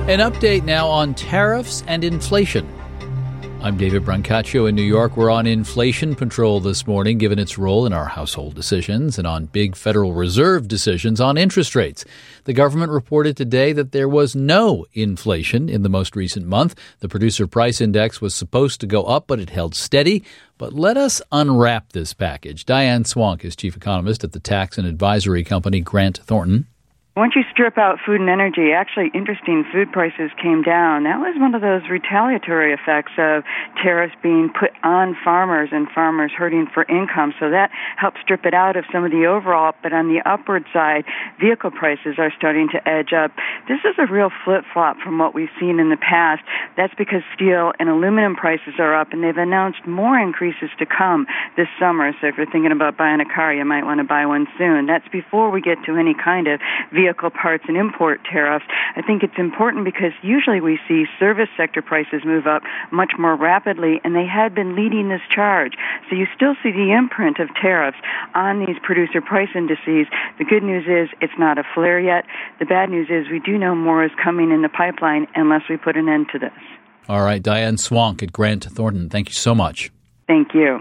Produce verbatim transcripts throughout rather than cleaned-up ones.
An update now on tariffs and inflation. I'm David Brancaccio in New York. We're on inflation patrol this morning, given its role in our household decisions and on big Federal Reserve decisions on interest rates. The government reported today that there was no inflation in the most recent month. The producer price index was supposed to go up, but it held steady. But let us unwrap this package. Diane Swank is chief economist at the tax and advisory company Grant Thornton. Once you strip out food and energy, actually interesting, food prices came down. That was one of those retaliatory effects of tariffs being put on farmers and farmers hurting for income. So that helped strip it out of some of the overall. But on the upward side, vehicle prices are starting to edge up. This is a real flip-flop from what we've seen in the past. That's because steel and aluminum prices are up, and they've announced more increases to come this summer. So if you're thinking about buying a car, you might want to buy one soon. That's before we get to any kind of vehicle vehicle parts and import tariffs. I think it's important because usually we see service sector prices move up much more rapidly, and they had been leading this charge. So you still see the imprint of tariffs on these producer price indices. The good news is it's not a flare yet. The bad news is we do know more is coming in the pipeline unless we put an end to this. All right, Diane Swank at Grant Thornton, thank you so much. Thank you.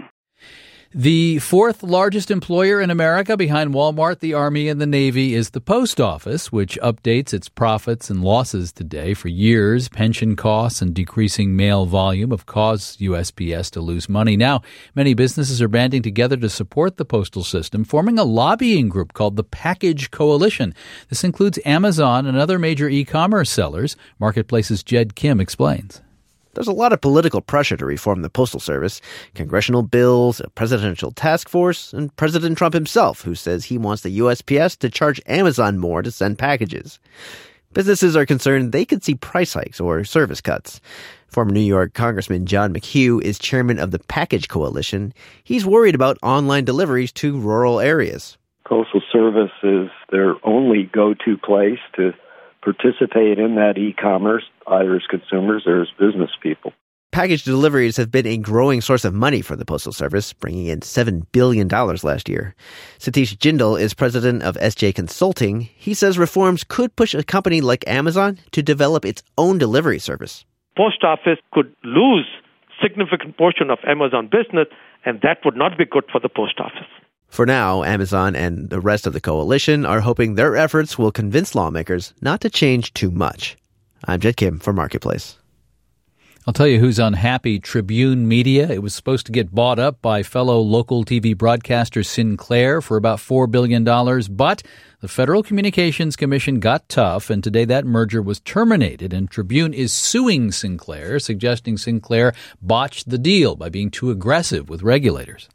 The fourth largest employer in America behind Walmart, the Army, and the Navy is the Post Office, which updates its profits and losses today. For years, pension costs and decreasing mail volume have caused U S P S to lose money. Now, many businesses are banding together to support the postal system, forming a lobbying group called the Package Coalition. This includes Amazon and other major e-commerce sellers. Marketplace's Jed Kim explains. There's a lot of political pressure to reform the Postal Service, congressional bills, a presidential task force, and President Trump himself, who says he wants the U S P S to charge Amazon more to send packages. Businesses are concerned they could see price hikes or service cuts. Former New York Congressman John McHugh is chairman of the Package Coalition. He's worried about online deliveries to rural areas. Postal Service is their only go-to place to participate in that e-commerce, either as consumers or as business people. Package deliveries have been a growing source of money for the Postal Service, bringing in seven billion dollars last year. Satish Jindal is president of S J Consulting. He says reforms could push a company like Amazon to develop its own delivery service. Post office could lose significant portion of Amazon business, and that would not be good for the post office. For now, Amazon and the rest of the coalition are hoping their efforts will convince lawmakers not to change too much. I'm Jed Kim for Marketplace. I'll tell you who's unhappy. Tribune Media. It was supposed to get bought up by fellow local T V broadcaster Sinclair for about four billion dollars, but the Federal Communications Commission got tough, and today that merger was terminated, and Tribune is suing Sinclair, suggesting Sinclair botched the deal by being too aggressive with regulators.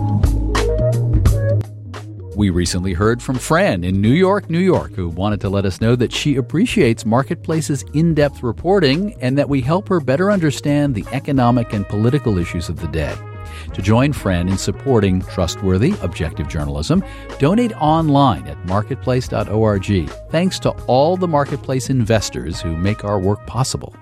We recently heard from Fran in New York, New York, who wanted to let us know that she appreciates Marketplace's in-depth reporting and that we help her better understand the economic and political issues of the day. To join Fran in supporting trustworthy, objective journalism, donate online at marketplace dot org. Thanks to all the Marketplace investors who make our work possible.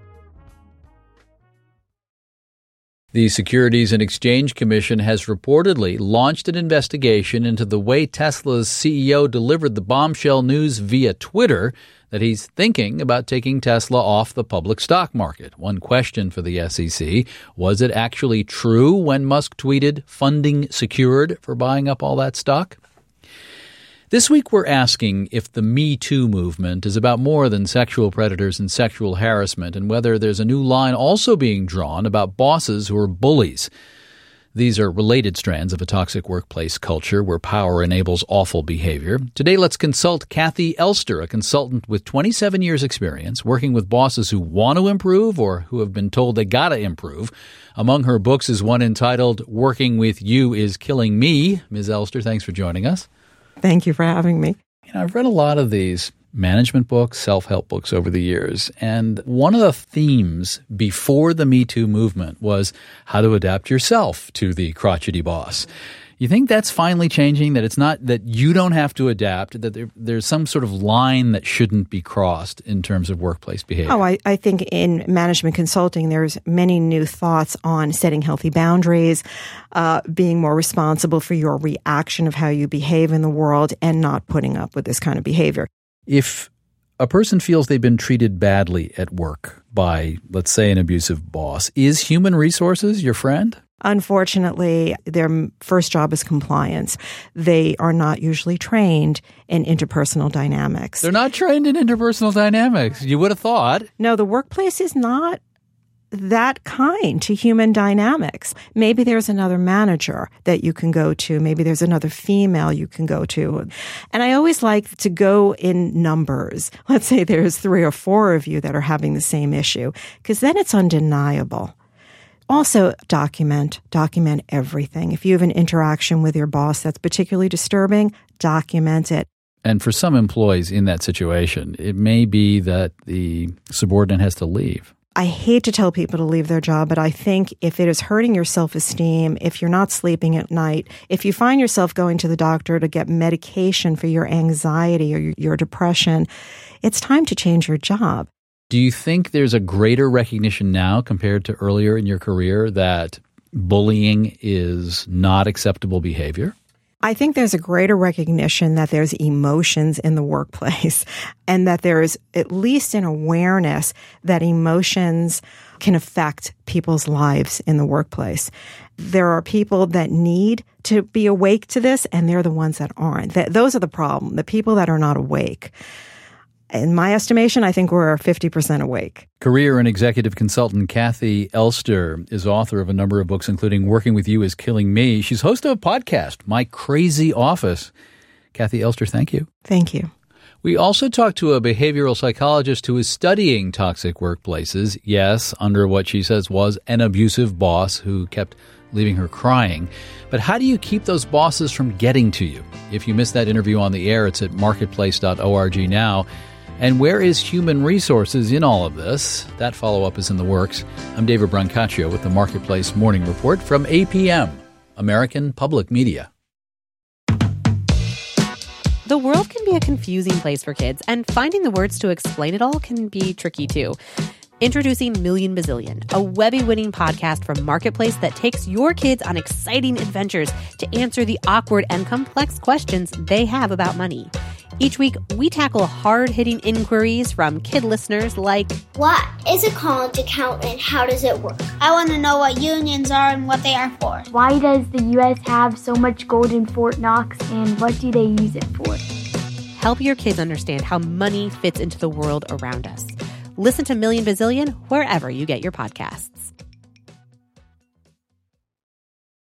The Securities and Exchange Commission has reportedly launched an investigation into the way Tesla's C E O delivered the bombshell news via Twitter that he's thinking about taking Tesla off the public stock market. One question for the S E C, was it actually true when Musk tweeted funding secured for buying up all that stock? This week we're asking if the Me Too movement is about more than sexual predators and sexual harassment, and whether there's a new line also being drawn about bosses who are bullies. These are related strands of a toxic workplace culture where power enables awful behavior. Today let's consult Kathy Elster, a consultant with twenty-seven years experience working with bosses who want to improve or who have been told they gotta improve. Among her books is one entitled Working With You is Killing Me. Miz Elster, thanks for joining us. Thank you for having me. You know, I've read a lot of these management books, self-help books over the years, and one of the themes before the Me Too movement was how to adapt yourself to the crotchety boss. You think that's finally changing, that it's not that you don't have to adapt, that there, there's some sort of line that shouldn't be crossed in terms of workplace behavior? Oh, I, I think in management consulting, there's many new thoughts on setting healthy boundaries, uh, being more responsible for your reaction of how you behave in the world, and not putting up with this kind of behavior. If a person feels they've been treated badly at work by, let's say, an abusive boss. Is human resources your friend? Unfortunately, their first job is compliance. They are not usually trained in interpersonal dynamics. They're not trained in interpersonal dynamics. You would have thought. No, the workplace is not that kind to human dynamics. Maybe there's another manager that you can go to. Maybe there's another female you can go to. And I always like to go in numbers. Let's say there's three or four of you that are having the same issue, because then it's undeniable. Also, document, document everything. If you have an interaction with your boss that's particularly disturbing, document it. And for some employees in that situation, it may be that the subordinate has to leave. I hate to tell people to leave their job, but I think if it is hurting your self-esteem, if you're not sleeping at night, if you find yourself going to the doctor to get medication for your anxiety or your, your depression, it's time to change your job. Do you think there's a greater recognition now compared to earlier in your career that bullying is not acceptable behavior? I think there's a greater recognition that there's emotions in the workplace and that there's at least an awareness that emotions can affect people's lives in the workplace. There are people that need to be awake to this, and they're the ones that aren't. That, those are the problem, the people that are not awake. In my estimation, I think we're fifty percent awake. Career and executive consultant Kathy Elster is author of a number of books, including Working With You is Killing Me. She's host of a podcast, My Crazy Office. Kathy Elster, thank you. Thank you. We also talked to a behavioral psychologist who is studying toxic workplaces. Yes, under what she says was an abusive boss who kept leaving her crying. But how do you keep those bosses from getting to you? If you missed that interview on the air, it's at marketplace dot org now. And where is human resources in all of this? That follow-up is in the works. I'm David Brancaccio with the Marketplace Morning Report from A P M, American Public Media. The world can be a confusing place for kids, and finding the words to explain it all can be tricky too. Introducing Million Bazillion, a Webby-winning podcast from Marketplace that takes your kids on exciting adventures to answer the awkward and complex questions they have about money. Each week, we tackle hard-hitting inquiries from kid listeners like, what is a college account and how does it work? I want to know what unions are and what they are for. Why does the U S have so much gold in Fort Knox and what do they use it for? Help your kids understand how money fits into the world around us. Listen to Million Bazillion wherever you get your podcasts.